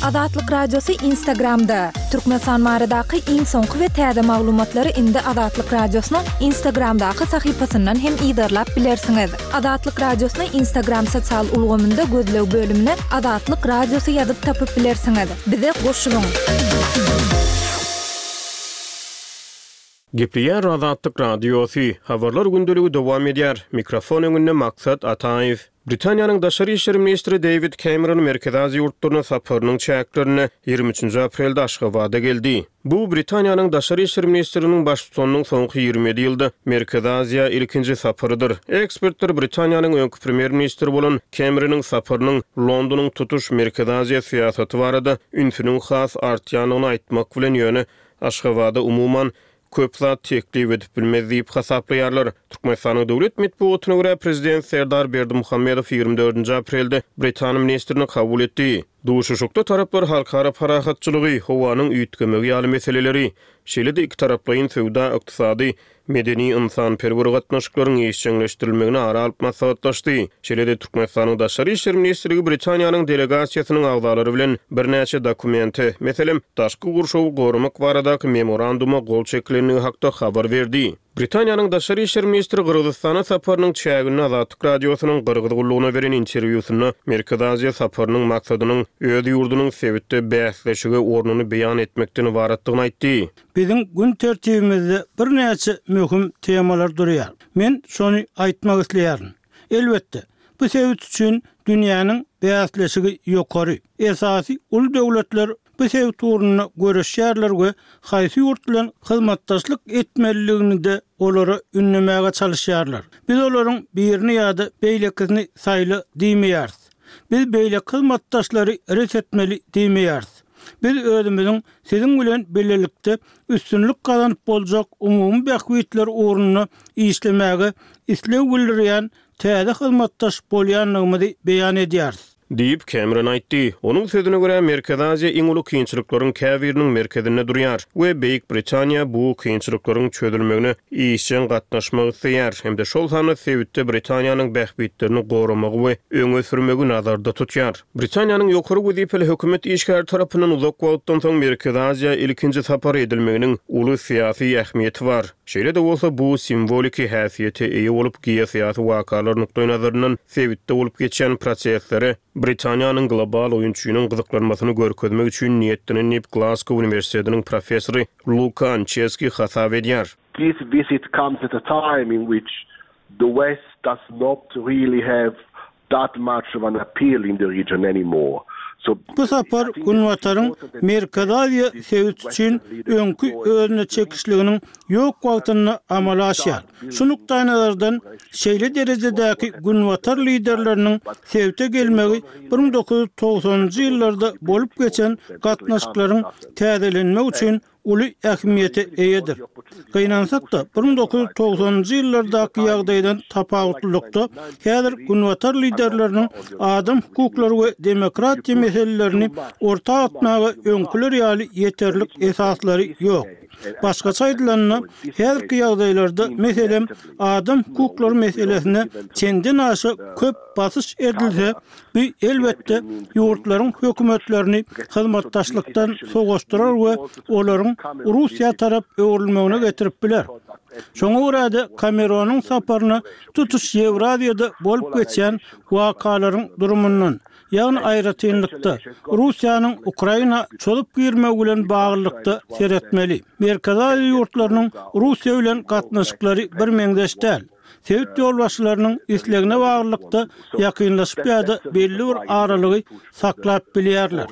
Azatlyk Radiosu Instagramda. Türkmenistan maradaky iň soňky we täze maglumatlary indi Azatlyk Radiosynyň Instagramdaky sahypasyndan hem ýydarlap bilersiňiz. Azatlyk Radiosynyň Instagram sosial ulgamynda gözlew bölümine Azatlyk Radiosu ýazyp tapyp bilersiňiz. Bize goşulyň. Gepleýär Azatlyk Radiosu habarlar gündäligi dowam edýär. Mikrofon öňünde Maksat Ataýew. Britaniýanyň Daşary işleri ministri David Cameron Merkez Aziýa ýurtlaryna saparynyň çäklerini 23 aprelde Aşgabatda geldi. Bu Britaniýanyň Daşary işleri ministriniň baş tutanynyň soňky 27 ýylda Merkez Aziýa ilkinji saparydyr. Ekspertler Britaniýanyň öňkü premier ministri bolan Cameronyň saparynyň Londonyň tutuş Merkez Aziýa syýasaty barada ünfüniň has artýanyny aýtmak bilen ýöne Aşgabatda umuman köp zat teklif edip bilmez diýip hasaplaýarlar. Türkmenistanyň döwlet medeniýetine görä prezident Serdar Berdimuhammedow 24 aprelde Britaniýa ministrini kabul etdi. Duşuşukda taraplar halkara parahatçylygy, howanyň üýtgemegi ýaly meseleleri, şeýle-de iki taraplaryň söwda, ykdysady, medeni insan-perwer gatnaşyklaryň ýeşçiňleşdirilmegine ara alyp maslahatlaşdy. Şeýle-de Türkmenistanyň Daşary işleri ministrligi Britaniýanyň delegasiýasynyň agzalary bilen birnäçe dokumenti, meselem daşky gurşawy gorumak baradaky memoranduma gol çekilenligi hakda habar berdi. Britaniýanyň Daşary işleri ministri Gyrgyzstana saparynyň çägini Azatlyk Radiosynyň Gyrgyz gullugyna beren interwýusyna Merkez Aziýa saparynyň maksadynyň öz ýurdunyň sebitde bäsleşigi ornuny beýan etmekden ibaratlygyny aýtdy. Bizim gün tertibimizde birnäçe möhüm temalar durýar. Men şonu aýtmak isleýärin. Elbetde, bu sebit üçin dünýäniň bäsleşigi ýokary. Esasy ul döwletler bu sebit uğruna görüşýärler we haýsy ýurt bilen hyzmatdaşlyk etmeliligini de olara ünlemäge çalışýarlar. Biz olaryň birini ýa-da beýlekini saýly diýmeýäris. Biz beýlek hyzmatdaşlary resetmeli diýmeýäris. Biz özümiziň siziň bilen birlikde üstünlük kazanyp boljak umumy bähwitler uğruna işlemäge islew bildirýän täze hyzmatdaş bolýanlygymyzy beýan edýäris. Diýip Cameron aýtdy. Onuň sözüne görä Merkez Aziýa iň uly kynçylyklaryň käbiriniň merkezinde durýar we Beýik Britaniýa bu kynçylyklaryň çözülmegine işçiň gatnaşmak isleýär. Hemde şol sany sebitde Britaniýanyň bähwitlerini goramagy we öňe sürmegi nazarda tutýar. Britaniýanyň ýokary wezipeli hökümet işgär tarapyndan uzak wagtdan soň Merkez Aziýa ilkinji sapar edilmeginiň uly syýasy ähmiýeti bar. Şeýle-de bolsa bu simbolik häsiýete eýe bolup geýsýasy wakalar nukdaý nazaryndan sebitde bolup geçen prosesleri Britaniýanyň global oýunçylygynyň gyzyklanmasyny görkezmek üçin niýetlenip Glasgow Universitetiniň professory Luka Ancheski hasap edýär. This visit comes at a time in which the West does not really have that much of an appeal in the region anymore. Bu sapar Gunwataryň Merkez Aziýa sebit üçin öňkü özüne çekişliginiň ýok wagtyny amala aşýar. Şu nukdaý nazardan şeýle derejedäki Gunwatar liderleriniň sebite gelmegi 1990-njy ýyllarda bolup geçen gatnaşyklaryň täzelenmegi üçin uly ähmiýete eýedir. Gynansak da 1990-njy ýyllardaky ýagdaýdan tapawutlykda häzir Gunwatar liderleriniň adam hukuklary we demokratiýa meselelerini ortaga atmagy öňküler ýaly ýeterlik esaslary ýok. Başgaça aýdylanyna häzirki ýagdaýlarda meselem adam hukuklary meselesine çenden aşy köp basyş edilse, bu elbetde ýurtlaryň hökümetlerini hyzmatdaşlykdan soğuşdurar we olaryň Russiýa tarap öwrülmegine getirip biler. Şoňa görä Cameronyň saparyny tutuş Ýewraziýada bolup geçen wakalaryň durumundan, ýagny aýratynlykda Russiýanyň Ukraina çolup girmegi bilen baglykda seretmeli. Merkez Aziýa ýurtlarynyň Russiýa bilen gatnaşyklary bir meňdeşdäl. Sebit ýolbaşçylarynyň islegine baglykda ýakynlaşyp ýa-da belli bir aralygy saklap bilýärler.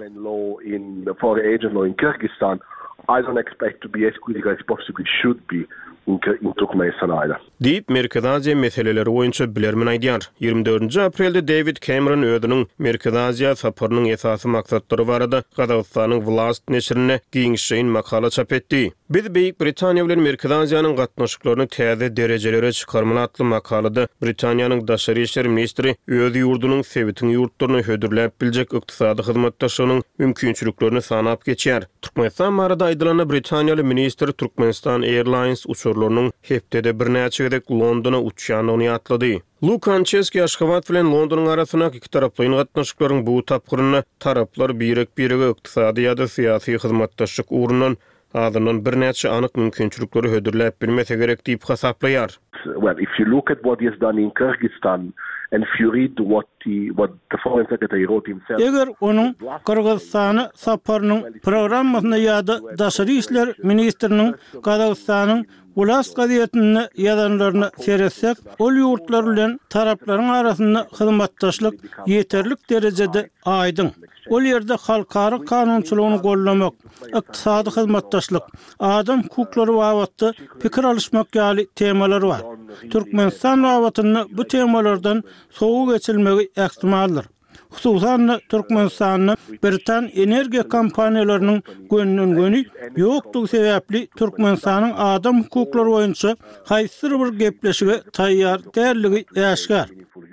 I don't expect to be as critical as possibly should be in Turkmenistan either. Diýip Merkez Aziýa meseleleri boýunça bilermen aýdýar. 24 aprelde David Cameron özüniň Merkez Aziýa saparynyň esasy maksatlary barada Gazagystanyň Vlast neşrine giňişeýin makala çap etdi. Biz Beýik Britaniýa bilen Merkez Aziýanyň gatnaşyklaryny täze derejelere çykarmaly atly makalada Britaniýanyň Daşary işleri ministri öz ýurdunyň sebitini ýurtlaryny hödürläp biljek ykdysady hyzmatdaşlygynyň mümkinçiliklerini sanap geçýär. Türkmenistan barada aýdylany Britaniýaly ministr Turkmenistan Airlines uçurlarynyň hepdede birnäçe gedek Londona uçýanyny ýatlady. Luka Anceski Aşgabat bilen Londonyň arasyna iki taraply gatnaşyklaryň bu tapgyryny taraplar birek-birege ykdysady ýa-da syýasy hyzmatdaşlyk ugrundan adynyň bir näçe anyk mümkinçilikleri hödürläp bilmese gerek diýip hasaplaýar. Well, if you look at what he has done in Kyrgyzstan and if you read what the foreign secretary wrote himself. Eger onun Kırgızstana saparynyň programmasyna ýa-da daşary işler ministriniň Kazakstanyň Ulas gazetini ýazanlaryny seretsek, ol ýurtlar bilen taraplaryň arasynda hyzmatdaşlyk ýeterlik derejede aýdyň. Ol ýerde halkara kanunçylygyny gollamak, ykdysady hyzmatdaşlyk, adam hukuklary babatda pikir alışmak ýaly temalar bar. Türkmenistan babatyny bu temalardan soğuk geçilmegi ähtimaldyr. Hususan Türkmenistan'ın Britan energiya kompaniýalarynyň gönlünden ýokdugy sebäpli Türkmenistan'ın adam hukuklary boýunça haýsyr bir gepleşige taýýar därligi ýaşgar.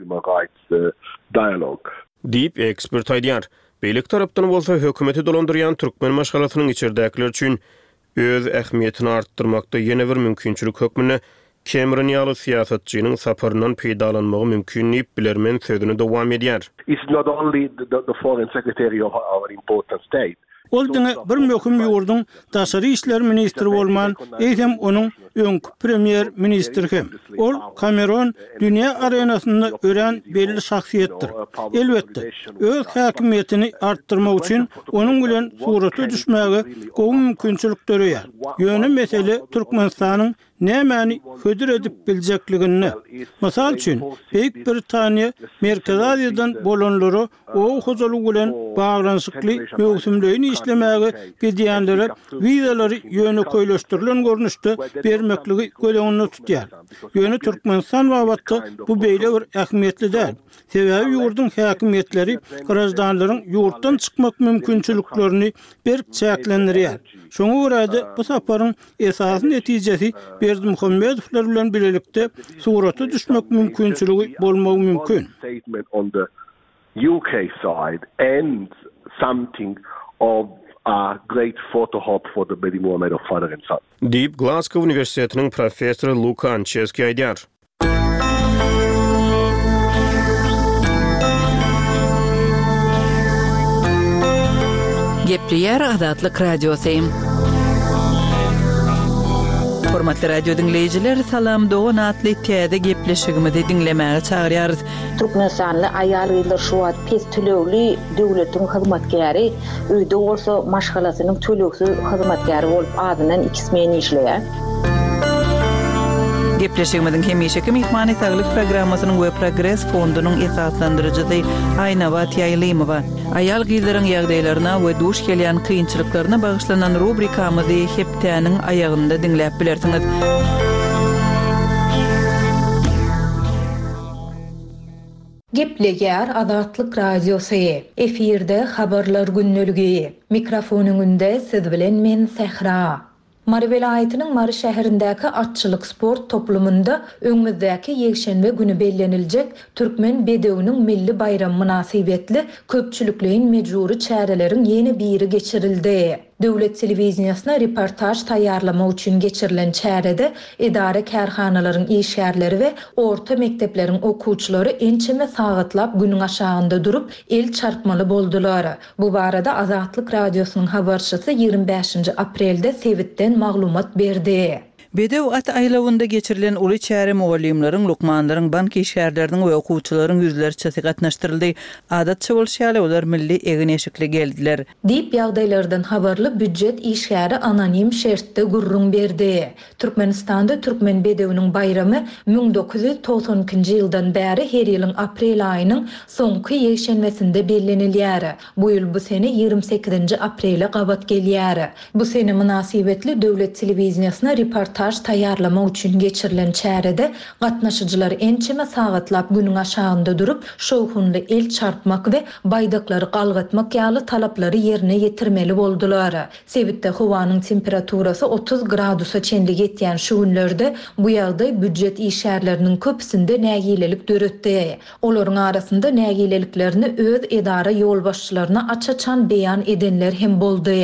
Diýip ekspert aýdýar. Beýlik tarapdan bolsa hökümeti dolandyrýan türkmen maşgalatynyň içerdekiler üçin öz ähmiýetini artdyrmakda ýene bir mümkinçilik hökmüne Cameron ýaly syýasatçynyň saparyndan peýdalanmagy mümkin diýip bilermen sözüni dowam edýär. It's not only the foreign secretary of our important state. Ol diňe bir möhüm ýurdun daşary işler ministri bolman, eýsem onuň öňkü premier ministri hem. Ol Cameron dünýä arenasynda ören belli şahsiýetdir. Elbetde, öz häkimiýetini artdyrmak üçin onuň bilen suraty düşmäge gowy mümkinçilikleri ýar. Ýöne mesele Türkmenistanyň nämäni hödür edip biljekligini. Masal üçin, Beýik Britaniýa Merkezi Aziýadan bolanlary o hojalyk bilen baglanyşykly möhümleýini işlemäge gidýänlere wizalary ýöne köýleşdirilen görnüşde bermekligi gölegini tutýar. Ýöne Türkmenistan babatda bu beýle bir ähmiýetli däl. Sebäbi ýurdun häkimiýetleri garaşdanlaryň ýurtdan çykmak mümkinçiliklerini berk çäklendirýär. Şoňa görä bu saparyň esasy netijesi Berdimuhammedowler bilen bilelikde suraty düşmek mümkinçiligi bolmagy mümkin. UK side and something of a great photo op for the Berdimuhammedov father and son. Diýip Glasgow Universitetiniň professory Luka Anceski aýdýar. Gepleýär Azatlyk radiosu. Hormatly radio dinleyijiler, salam dogan atly täze gepleşigimizi dinlemäge çagyrýarys. Türkmenistanly aýal gyzlar şu wagt pes tölegli döwletiň hyzmatgäri, öýde bolsa maşgalasynyň töleksiz hyzmatgäri bolup adynyň ikismeni işleýär. Gepleşigimizin hemişeki mehmany saglyk programmasynyň we progress fondunyň esaslandyrjysy Aýnabat Ýaýlymowa aýal gyzlaryň ýagdaýlaryna we duş gelýän kynçylyklaryna bagyşlanan rubrikamyzy hepdäniň aýagynda dinläp bilersiňiz. Gepleýär Azatlyk radiosu. Efirde habarlar günneligi. Mikrofonyňda siz bilen men Sehra. Mary welaýatynyň Mary şäherindäki atçylyk sport toplumunda öňümüzdäki ýekşenbe güni bellenilejek Türkmen bedewiniň milli bayramy münasibetli köpçülikliň mejburi çäreleriň ýeni biri geçirildi. Döwlet telewiziýasyna reportaj taýýarlamak üçin geçirilen çärede idare kärhanalaryň işgärleri we orta mektepleriň okuwçylary ençeme sagatlap günüň aşagynda durup el çarpmaly boldular. Bu barada Azatlyk radiosynyň habarçysy 25 aprelde Sewitden maglumat berdi. Bedew at aýlawynda geçirilen uly çäre mugallimlaryň, lukmanlaryň, bank işgärleriniň we okuwçylaryň ýüzlerçesi gatnaşdyryldy. Adatça bolşaly olar milli egin eşikli geldiler. Diýip ýagdaýlardan habarly büdjet işgäri anonim şertde gurrun berdi. Türkmenistanda Türkmen bedewiniň bayramy 1992-nji ýyldan bäri her ýylyň aprel aýynyň soňky ýekşenmesinde bellenilýär. Bu ýyl bu sene 28 aprele gabat gelýär. Bu sene münasibetli döwlet telewiziýasyna reportaj taýýarlamak üçin geçirilen çärede gatnaşyjylar ençeme sagatlap günüň aşagynda durup şowhunly el çarpmak we baýdaklary galgatmak ýaly talaplary ýerine ýetirmeli boldular. Sewitde howanyň temperaturasy 30 gradusa çenlik etýän şu günlerde bu ýagdaý büdjet işgärleriniň köpüsinde nägilelik döretdi. Olaryň arasynda nägileliklerini öz edara ýol başçylaryna açaçan beýan edenler hem boldy.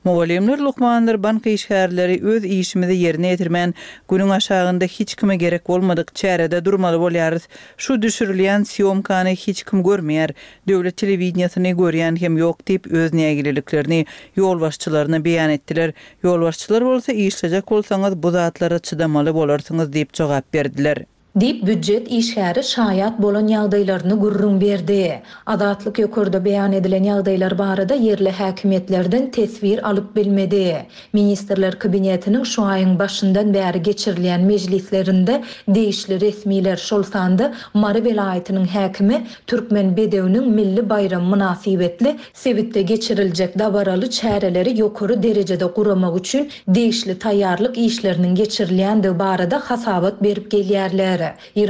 Mugallimler Lukmanlar bank işgärleri öz işimizi yerine getirmän günüň aşagynda hiç kime gerek bolmadyk çärede durmaly bolýarys. Şu düşürilýän syomkany hiç kim görmeýär. Döwlet telewizionyny görýän hem ýok diýip öz nägililiklerini ýol başçylaryna beýan etdiler. Ýol başçylar bolsa işlejek bolsaňyz bu zatlara çydamaly bolarsyňyz diýip jogap berdiler. Dip büdjet işgäri şaýat bolan ýagdaýlaryny gurrun berdi. Adatlyk ýokurda beýan edilen ýagdaýlar barada yerli häkimetlerden tesbir alyp bilmedi. Ministrler kabinetiniň şu aýyň başyndan bäri geçirilýän mejlislerinde değişli resmiler şol sandy Mary welaýatynyň häkimi Türkmen bedewiniň milli bayram münasibetli Sebitde geçiriljek dabaraly çäreleri ýokary derejede guramak üçin değişli taýýarlyk işleriniň geçirilýänligi barada hasabat berip gelýärler.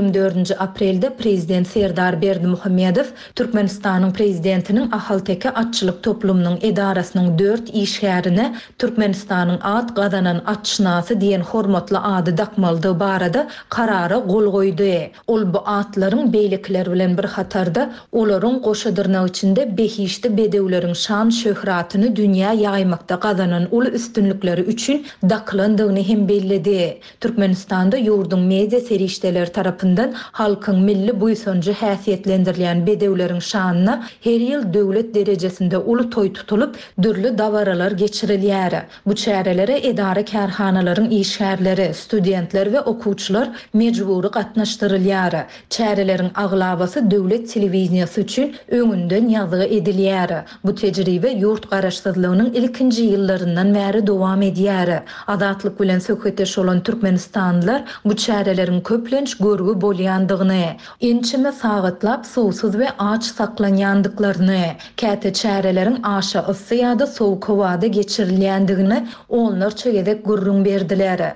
24 aprelde Prezident Serdar Berdimuhammedow Türkmenistanyň prezidentiniň Ahalteke atçylyk toplumynyň edarasynyň 4 işgärine Türkmenistanyň at gazanan atçynasy diýen hormatly ady dakmaldygy barada karara gol goýdy. Ol bu atlaryň beýlikler bilen bir hatarda olaryň goşadyrnagy içinde behişde bedewleriň şan şöhratyny dünýä ýaýmakda gazanan ul üstünlikleri üçin daklandygyny hem bellidi. Türkmenistanda ýurdun media serişdeler tarapyndan halkyň milli buýsunjy häsiýetlendirilýän bedewleriň şanyna her ýyl döwlet derejesinde uly toý tutulup dürli dabaralar geçirilýär. Bu çärelere edara kärhanalaryň işgärleri, studentler we okuwçylar mejbury gatnaşdyrylýar. Çäreleriň aglabasy döwlet telewizionyasy üçin öňünden ýazygy edilýär. Bu tejribe ýurt garaşsyzlygynyň ilkinji ýyllaryndan bäri dowam edýär. Adatlyk bilen söhbetdeş bolan türkmenistanlylar bu çäreleriň köplenç görgü bolýandygyny, ençime sagatlaپ sowsuz we aç saklanýandyklaryny, käte çäreleriň aşa ysy ýa-da sowuk howada geçirilýändigini onlar çegedek gurrun berdiler.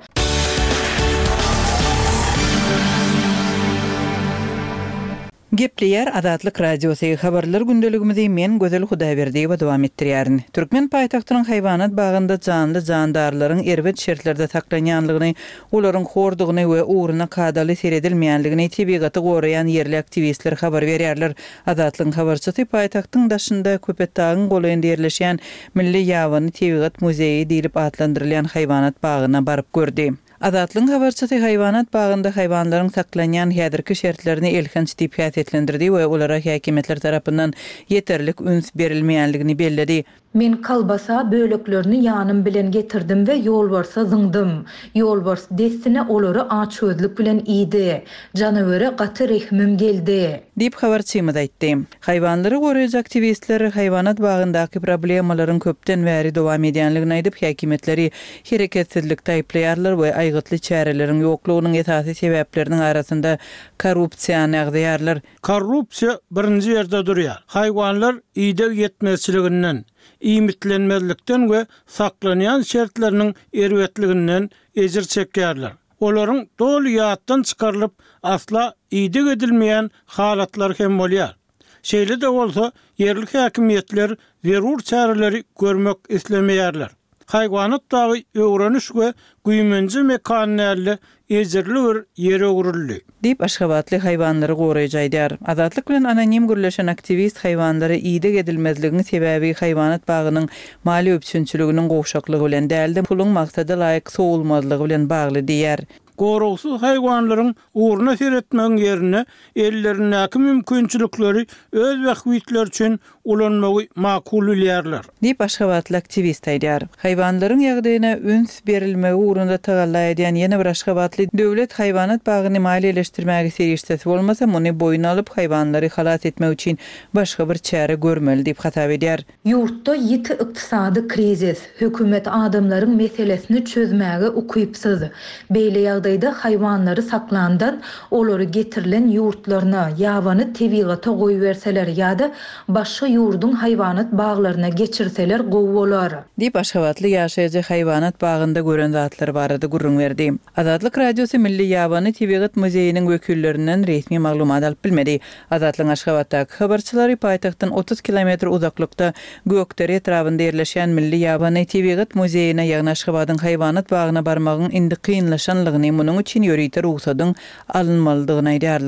Gepleýär Adatlyk radiosy habarlar gündeligimizi men Gözel Hudaýberdiýew dowam etdirýärin. Türkmen paýtagtynyň haýwanat bagynda canly jandarlaryň erwet şertlerde saklanýanlygyny, olaryň hordugyny we uğruna kadaly seredilmeýänligini tebigaty goraýan yerli aktivistler habar berýärler. Adatlyň habarçysy paýtagtyň daşynda Köpetdağyň golanynda ýerleşýän Milli ýawany tebigat muzeyi diýilip adlandyrylýan haýwanat bagyna baryp gördi. Adatlyň habarçysy haýwanat bagynda haýwanlaryň saklanýan häzirki şertlerini elhänç diýip häsiýetlendirdi we olara häkimetler tarapyndan ýeterlik üns berilmeýänligini belledi. Men kalbasa böleklerini ýanym bilen getirdim we ýolbarsa zyňdym. Ýolbars destine olary açözlük bilen ýydy. Janawara gaty rehmim geldi. Diýip habarçymyz aýtdy. Haýwanlary goraýjy aktivistler haýwanat bagyndaky problemalaryň köpden bäri dowam edýänligini aýdyp häkimetleri hereketsizlik taýplaýarlar we aýgytly çäreleriň ýoklugynyň esasy sebäpleriniň arasynda korrupsiýany agdaýarlar. Korrupsiýa birinji ýerde durýar. Haýwanlar ýyda ýetmezçiliginden, iýmitlenmezlikden we saklanýan şertleriniň erwetliginden ejir çekýärler. Olaryň doly ýatdan çykarylyp asla ýyda edilmeýän halatlar hem bolýar. Şeýle de bolsa yerli häkimetler zerur çäreleri görmek islemeýärler. Haýwanat dagy öwreniş we güýmenji mekanyny ejirli bir ýere urildi. Diýip Aşgabatly haýwanlary goraýjy aýdýar. Azatlyk bilen anonim gürleşen aktivist haýwanlary ýyda edilmezligini sebäbi haýwanat bagynyň mali öpçünçiliginiň gowşaklygy bilen däldi, puluň maksady laýyk sowulmazlygy bilen bagly diýär. Gorugsyz haýwanlaryň uğruna seretmeň ýerine ellerindäki mümkinçilikleri öz wagtlar üçin ulanmagy makul bilýärler. Diýip Aşgabatly aktivist aýdýar. Haýwanlaryň ýagdaýyna üns berilmegi uğrunda tagalla edýän ýene bir Aşgabatly döwlet haýwanat bagyny maliýeleşdirmäge serişdesi bolmasa, muny boýuna alyp haýwanlary halas etmek üçin başga bir çäre görmeli diýip hatap edýär. Ýurtda ýiti ykdysady krizis, hökümet adamlaryň meselesini çözmäge ukypsyz. Beýle ýagdaýda haýwanlary saklandan olary getirilen ýurtlaryna, ýawany tebigata goýberseler ýa-da başga ýurdun haýwanat baglaryna geçirseler gowy bolar. Diýip Aşgabatly ýaşaýjy haýwanat bagynda gören zatlar barada gurrun berdi. Azatlyk radiosy Milli ýawany tebigat muzeýiniň wekillerinden resmi maglumat alyp bilmedi. Azatlyň Aşgabatdaky habarçylary paýtagtdan 30 kilometr uzaklykda Gökdere etrafynda ýerleşen Milli ýawany tebigat muzeýine ýagny Aşgabatyň haýwanat bagyna barmagyň indi kynlaşanlygyny, munyň üçin ýöriýte ruhsatyň alınmalydygyny aýdýarlar.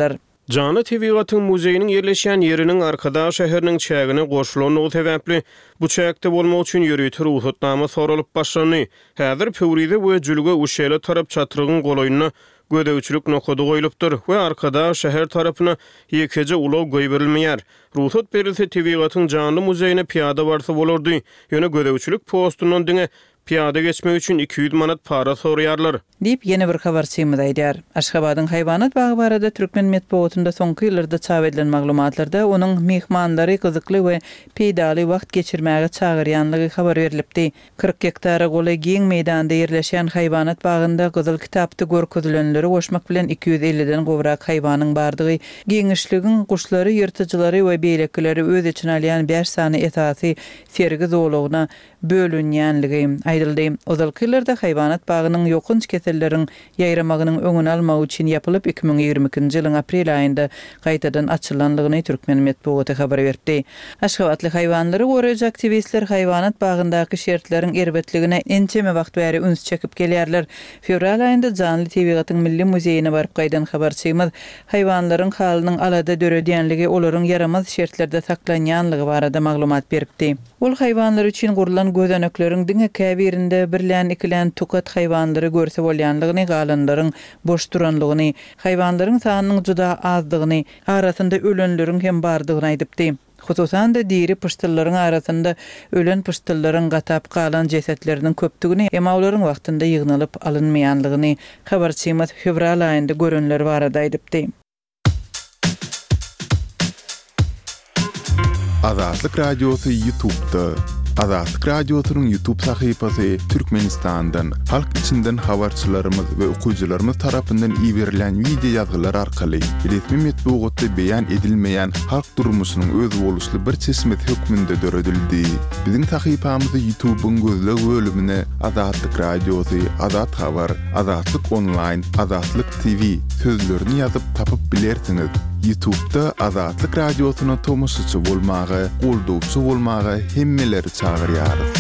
Canlı Tebigatyň muzeýiniň ýerleşýän ýeriniň arkada şäheriniň çägine goşulanyny sebäpli bu çäkde bolmak üçin ýöreýär ruhsatnama soralyp başlany. Häzir Pöwride we Jülge uşşele tarap çatyrygyň golaýyna gödäwçilik nokady goýulypdyr we arkada şäher tarapyna ýekece ulaw goýberilmeýär. Ruhsat berilse Tebigatyň canlı muzeýine piýada barsa bolardy. Ýöne gödäwçilik postundan diňe piýada geçmek üçin 200 manat para soraýarlar. Dip ýene bir habarçymyz aýdýar. Aşgabatyň haýwanat bagy barada Türkmen medeniýetinde soňky ýyllarda çap edilen maglumatlarda onuň mehmandary gyzykly we peýdaly wagt geçirmäge çagyrýanlygy habar berilipdi. 40 hektara goly giň meýdanda ýerleşen haýwanat bagynda Gyzyl kitapdy görkezlenleri goşmak bilen 250-den gowrak haýwanyň bardygy, giňişligiň guşlary, ýyrtyjylary we beýlekleri öz içine alýan 5 sany esasy sergi zowlugyna bölünýänligi aýdyldy. Ozalky ýyllarda haýwanat bagynyň ýokynç kesellerin ýaýramagynyň öňüni almak üçin ýapylyp 2022-nji ýylyň aprel aýynda gaýtadan açylanlygyny Türkmen medeniýeti habar berdi. Aşgabatly haýwanlary goraýjy aktivistler haýwanat bagyndaky şertleriň erbetligine ençeme wagt bäri üns çekip gelýärler. Fevral aýynda Canly Tebigatyň Milli Muzeýine baryp gaýdan habarçymyz haýwanlaryň halynyň alada döredýänligi, olaryň yaramaz şertlerde saklanýanlygy barada maglumat beripdi. Ol haýwanlar üçin gurulan gözenekleriň diňe käbirinde birlän ikilän tukat haýwanlary görse bolýanlygyny, galanlaryň boş duranlygyny, haýwanlaryň sanynyň juda azdygyny, arasynda ölenleriň hem bardygyny aýdypdy. Hususan da diri pıştıllaryň arasynda ölen pıştıllaryň gatap galan jesetleriniň köpdigini, hem olaryň wagtynda ýygnalyp alynmaýanlygyny habarçymyz fevral aýynda görenler barada aýdypdy. Azatlyk Radiosu YouTube'da. Azatlyk Radiosynyň YouTube sahypasy Türkmenistandan, halk içinden habarçylarymyz we okuwçylarymyz tarapyndan iýerilen video ýazgylar arkaly resmi medeniýetde beýan edilmeýän halk durmuşynyň öz boluşly bir çeşmet hökmünde döredildi. Biziň sahypamyzy YouTube'un gözleg bölümine Azatlyk Radiosu, Azat Habar, Azatlyk Online, Azatlyk TV sözlerini ýazyp tapyp bilersiňiz. YouTube'da Azatlyk Radiosyna tomoşaçy bolmagy, goldowçy bolmagy hemmeleri çagyrýarys.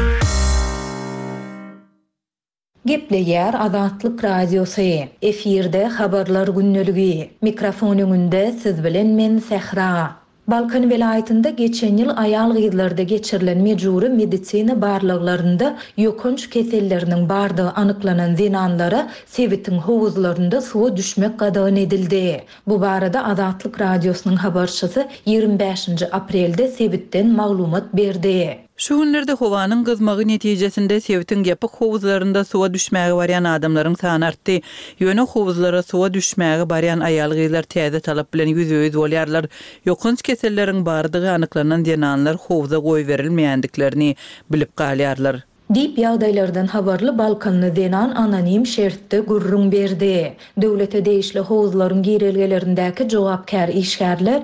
Gepleýär Azatlyk Radiosu. Efirde habarlar günneligi. Mikrofon öňünde siz bilen men Sehra. Balkan vilayetinde geçen ýyl aýal gyzlarda geçirilen mejburi medisina barlyklarynda ýokynç keselleriniň bardygy anyklanan zinanlara Sebitiň howuzlarynda suwa düşmek gadagan edildi. Bu barada Azatlyk Radiosynyň habarçysy 25-nji aprelde Sebitden maglumat berdi. Şu günlerde howanyň gyzmagy netijesinde Sebitiň ýapyk howuzlarynda suwa düşmäge barýan adamlaryň sany artdy. Ýöne howuzlara suwa düşmäge barýan aýal gyzlar täze talap bilen ýüzüýüz bolýarlar. Ýokynç keselleriň bardygy anyklanan denanlar howuza goýberilmeýändiklerini bilip galýarlar. Dip ýagdaýlardan habarly Balkanly denan anonim şertde gurrun berdi. Döwlete değişli howuzlaryň girelgelerindäki jogapkär işgärler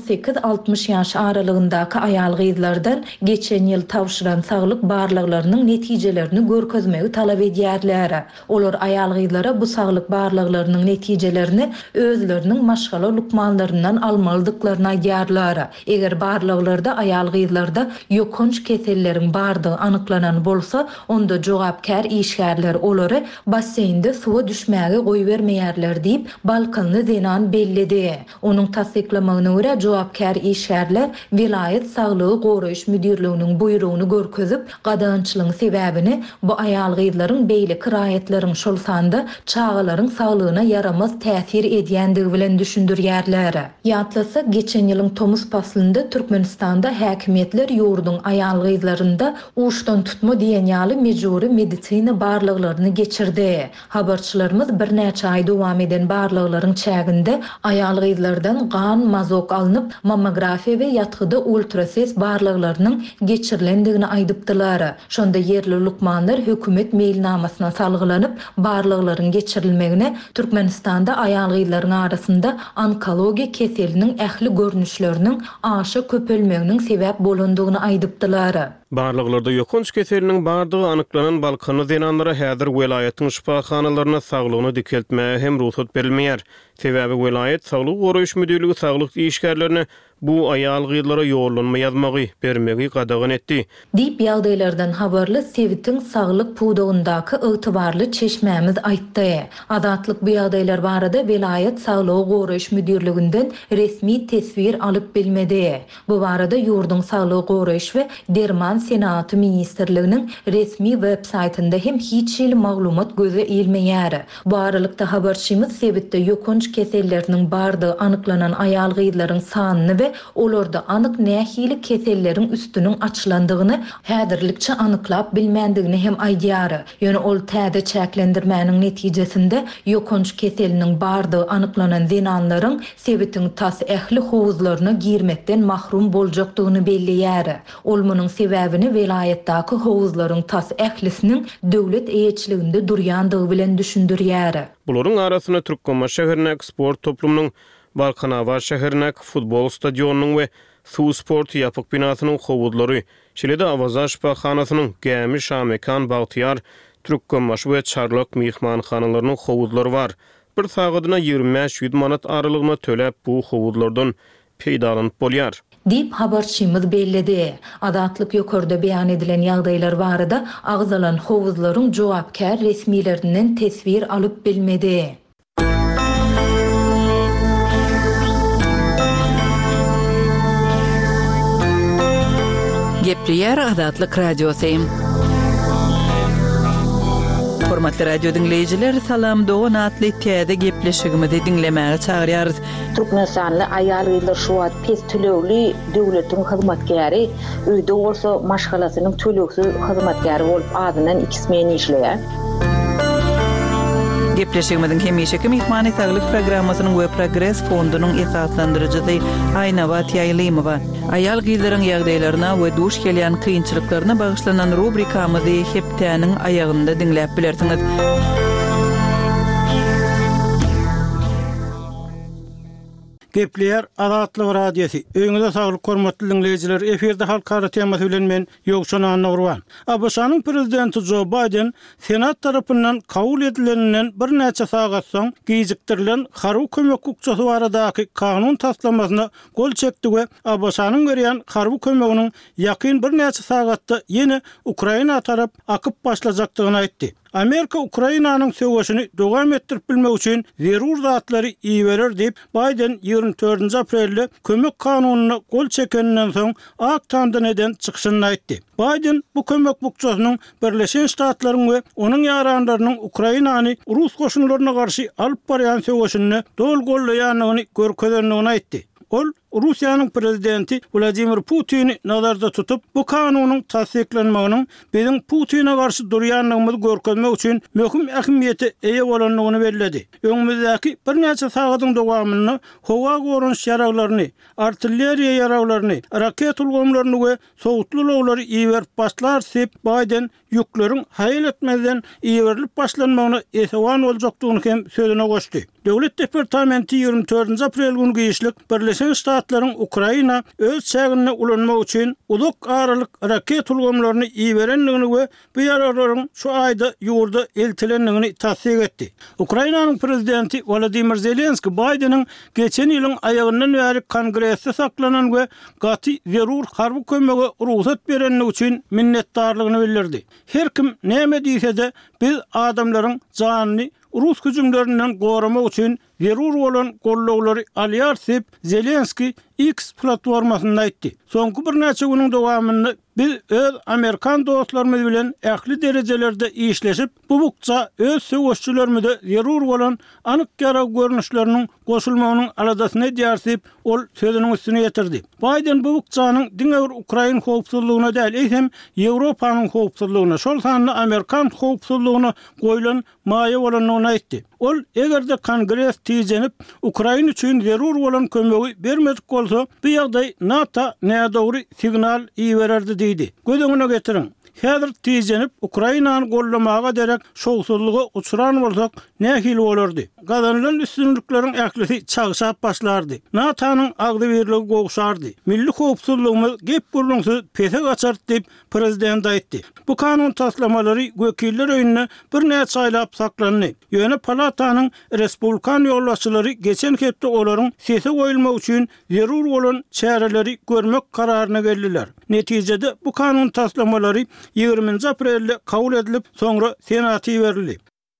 18-60 ýaş aralygyndaky aýal gyzlardan geçen ýyl tawşyran saglyk barlyklarynyň netijelerini görkezmegi talap edýärler. Olar aýal gyzlara bu saglyk barlyklarynyň netijelerini özleriniň maşgala lukmanlaryndan almalydyklaryny aýdýarlar. Eger barlyklarda aýal gyzlarda ýokynç keselleriň bardygy anyklanan bolsa, onda jogapkär işgärler olary basseýnde suwa düşmäge goýbermeýärler diýip Balkanly denan bellidi. Onuň tasdiklamagyna görä jogapkär işgärler vilayet saglygy goraýyş müdirliginiň buýrugyny görkezip gadançylygyň sebäbini bu aýal gyzlaryň beýle kiraýetleriň şol sanda çağalaryň saglygyna yaramaz täsir edýändigi bilen düşündirýärler. Ýatlasa geçen ýylyň tomuz paslynda Türkmenistanda häkimetler ýurdun aýal gyzlarynda uşdan tutma ýaly mejburi medisina barlyklaryny geçirdi. Habarçylarymyz bir näçe aý dowam eden barlyklaryň çäginde aýal gyzlardan gan mazok alınıp mammografiýa we ýatgyda ultrases barlyklarynyň geçirilendigini aýdypdylar. Şonda yerli lukmanlar hökümet meýilnamasyna salgylanyp barlyklaryň geçirilmegine Türkmenistanda aýal gyzlaryň arasynda onkologiýa keseliniň ähli görnüşleriniň aşa köpelmeginiň sebäp bolandygyny aýdypdylar. Barlyklarda ýokynç keseliniň bardygy anyklanan Balkanly denanlara häzir welaýatyň şifahanalaryna saglygyny dikeltmäge hem ruhsat berilmeýär. Sebäbi Welayet Saglyk Goraýyş Müdürligi saglyk işgärlerini bu aýal gyzlara ýollanma ýazmagy bermegi gadagyn etdi. Dip ýagdaýlardan habarly Sewitin saglyk puwdugyndaky ygtybarly çeşmämiz aýtdy. Adatlyk bu ýagdaýlar barada Welayet Saglyk Goraýyş Müdürliginden resmi tesbir alyp bilmedi. Bu barada ýurdun Saglyk Goraýyş we Derman Senaty ministrliginiň resmi web saytynda hem hiç ýyl maglumat göze ilmeýär. Bu aralykda habarçymyz Sewitde ýokunç keselleriniň bardygy anyklanan aýal gyzlaryň sanyny we olarda anyk nähili keselleriň üstüniň açylandygyny häzirlikçe anyklap bilmendigini hem aýdýar. Ýöne ol täze çäklendirmäniň netijesinde ýokunç keseliniň bardygy anyklanan zenanlaryň Sewitin tas ähli howuzlaryna girmekden mahrum boljakdygyny belliýär. Ol munyň sebäbini welayetdäki howuzlaryň tas ählisiniň döwlet eýetçiliginde durýandygy bilen düşündirýär. Bularyň arasyna Türkmenistan şäheriniň sport toplumynyň Balkanava şäheriniň futbol stadionunyň we suw sport ýapyk binasynyň howuzlary, şeýle-de Avazaş bahanasynyň Gämi Şamekan Bagtyar, Türkmenbaş we Çarlak mihmanxanalarynyň howuzlary bar. Bir sagadyna 25-100 manat aralygyna töläp bu howuzlardan peýdalanyp bolýar. Dip habarçymyz bellidi. Adatlyk ýokarda beýan edilen ýagdaýlar barada agzalan howuzlaryň jogapkär resmiýetinden tesbir alyp bilmedi. Gepleýär Adatlyk radiosy. Hormatly radio dinleýijiler, salam dogan atly täze gepleşigimizi dinlemäge çagyrýarys. Türkmenistanly aýal gyzlar şu wagt pes tölegli döwletiň hyzmatkäri, öýde bolsa maşgalasynyň töleksiz hyzmatkäri bolup adynan 2 men işleýär. Gepleşigimiziň hemişeki mihmany saglyk programmasynyň we progress fondunyň esaslandyrjysy Aýnawa Tiýaýlymowa aýal gyzlaryň ýagdaýlaryna we duş gelýän kynçylyklaryna bagyşlanan rubrikamyzy heptäniň aýagynda dinläp bilersiňiz. Gepleýär Adatlyk radiosy. Öňüňizde saglyk hormatly dinleýijiler, eferde halkara temasy bilen men Ýogşan Anagurwan. ABŞ-nyň prezidenti Joe Biden Senat tarapyndan kabul edilenden bir näçe sagat soň gijikdirilen harby kömek hukukçysy baradaky kanun taslamasyna gol çekdi we ABŞ-nyň berýän harby kömeginiň ýakyn bir näçe sagatda ýene Ukraina tarap akyp başlajakdygyny aýtdy. Amerika Ukrainanyň söwüşini dowam etdirip bilmek üçin zerur zatlary iýerer diýip Biden 24 aprelde kömek kanunyna gol çekenden soň aktamdan eden çykyşyny aýtdy. Biden bu kömek hukukçysynyň Birleşen Ştatlaryň we onuň ýaranlarynyň Ukrainany Rus goşunlaryna garşy alyp barýan söwüşini dol gollaýanyny görkezdenligini aýtdy. Ol Russiýanyň prezidenti Vladimir Putin nazarda tutup bu kanunyň tasdiklenmeginiň biziň Putin'e garşy durýanlygymyzy görkezmek üçin möhüm ähmiýeti eýe bolanlygyny bellädi. Öňümüzdäki bir näçe sagatyň dowamyny howa gorunç ýaraglaryny, artilleriýa ýaraglaryny, raket ulgamlaryny we sowutly lowlary iýerip başlar sep Biden ýükleriň haýal etmeden iýerilip başlanmagyna esewan boljakdygyny hem sözüne goşdy. Döwlet departamenti 24 aprel günü giyişlik Birleşen Ştatlaryň Ukraina öz çägine ulanmak üçin uluk aralyk raket ulgamlaryny iýerenligini we bu ýaraglaryň şu aýda ýurda eltilenligini tasdik etdi. Ukrainanyň prezidenti Volodymyr Zelenski Bidenyň geçen ýylyň aýagyndan bäri kongressde saklanan we gaty zerur harby kömege ruhsat berenligi üçin minnetdarlygyny bildirdi. Her kim näme diýse-de biz adamlaryň janyny Rus hüjümlerinden goramak üçin zerur bolan gollawlary alýar sep Zelenski X platformasynda aýtdy. Soňky bir näçe güniň dowamynda biz öz Amerikan dostlarymyz bilen ähli derejelerde işleşip bu bukça öz söwüşçülerimize zerur bolan anyk ýara görnüşleriniň goşulmagynyň aladasyny diýärsip ol sözüniň üstüne ýetirdi. Biden bu bukçanyň diňe Ukraina howpsuzlygyna däl hem Ýewropanyň howpsuzlygyna, şol sanly Amerikan howpsuzlygyna goýulan maýa bolanyny aýtdy. Ol egerde kongress tijenip Ukraina üçin zerur bolan kömegi bermedik bolsa, bu ýagdaý NATO nädogry signal iýererdi diýdi. Gözüňe getirin. Häzir tijenip Ukrainany gollamaga derek şowsuzlyga uçuran bolsak nähil bolardy? Gazanılan üstünlüklerin ählisi çagşap başlardy. NATO'nun agdy birligi gowşardy. Milli howpsuzlygymyz gep gurulungsuz pese gaçar diýip prezident aýtdy. Bu kanun taslamalary wekiller öýüne bir näçe aýlap saklandy. Ýöne palatanyň respublikan ýolbaşçylary geçen hepde olaryň sese goýulmak üçin zerur bolan çäreleri görmek kararyna geldiler. Netijede bu kanun taslamalary 20 aprelde kabul edilip sonra senata berildi.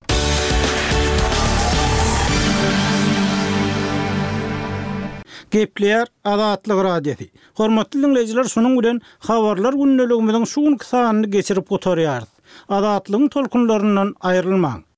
Gepler Azatlyk radiosi. Hormatly dinleyijiler, şunuň bilen habarlar günneligimiziň şu sanyny geçirip oturýarys. Azatlygyň tolkunlaryndan aýrylmaň.